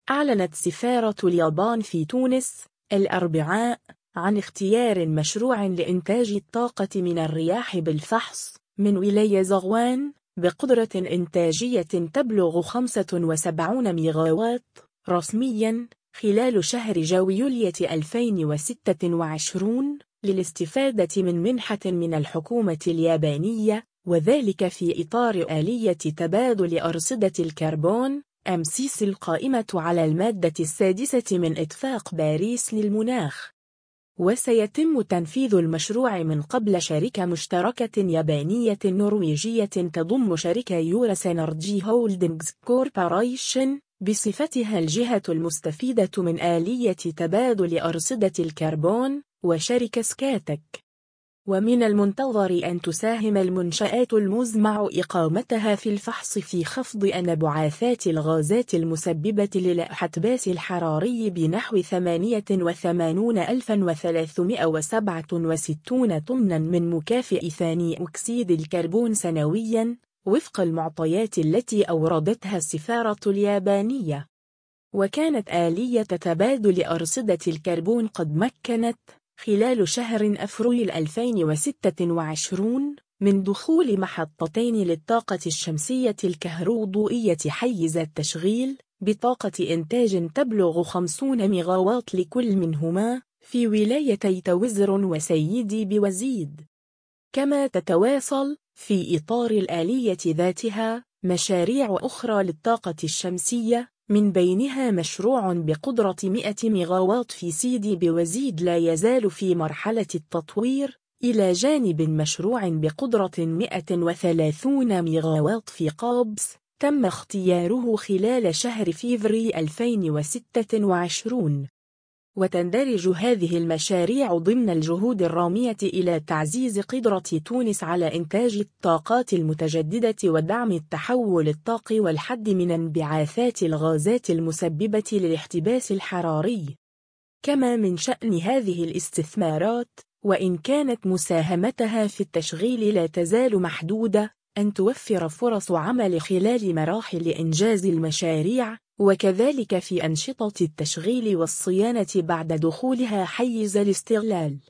أعلنت سفارة اليابان في تونس الأربعاء عن اختيار مشروع لإنتاج الطاقة من الرياح بالفحص من ولاية زغوان بقدرة إنتاجية تبلغ 75 ميغاوات رسمياً خلال شهر جويلية 2026 للاستفادة من منحة من الحكومة اليابانية، وذلك في إطار آلية تبادل أرصدة الكربون أمسيس القائمة على المادة السادسة من اتفاق باريس للمناخ. وسيتم تنفيذ المشروع من قبل شركة مشتركة يابانية نرويجية تضم شركة يورس إنرجي هولدينغز كوربوريشن بصفتها الجهة المستفيدة من آلية تبادل أرصدة الكربون، وشركة سكاتك. ومن المنتظر أن تساهم المنشآت المزمع إقامتها في الفحص في خفض انبعاثات الغازات المسببة للاحتباس الحراري بنحو 88,367 طناً من مكافئ ثاني أكسيد الكربون سنوياً، وفق المعطيات التي أوردتها السفارة اليابانية. وكانت آلية تبادل أرصدة الكربون قد مكنت خلال شهر أفريل 2026 من دخول محطتين للطاقة الشمسية الكهروضوئية حيز التشغيل بطاقة إنتاج تبلغ 50 ميغاوات لكل منهما في ولايتي توزر وسيدي بوزيد. كما تتواصل في إطار الآلية ذاتها مشاريع أخرى للطاقة الشمسية، من بينها مشروع بقدرة 100 ميغاوات في سيدي بوزيد لا يزال في مرحلة التطوير، إلى جانب مشروع بقدرة 130 ميغاوات في قابس تم اختياره خلال شهر فيفري 2026. وتندرج هذه المشاريع ضمن الجهود الرامية إلى تعزيز قدرة تونس على إنتاج الطاقات المتجددة ودعم التحول الطاقي والحد من انبعاثات الغازات المسببة للاحتباس الحراري. كما من شأن هذه الاستثمارات، وإن كانت مساهمتها في التشغيل لا تزال محدودة، أن توفر فرص عمل خلال مراحل إنجاز المشاريع، وكذلك في أنشطة التشغيل والصيانة بعد دخولها حيز الاستغلال.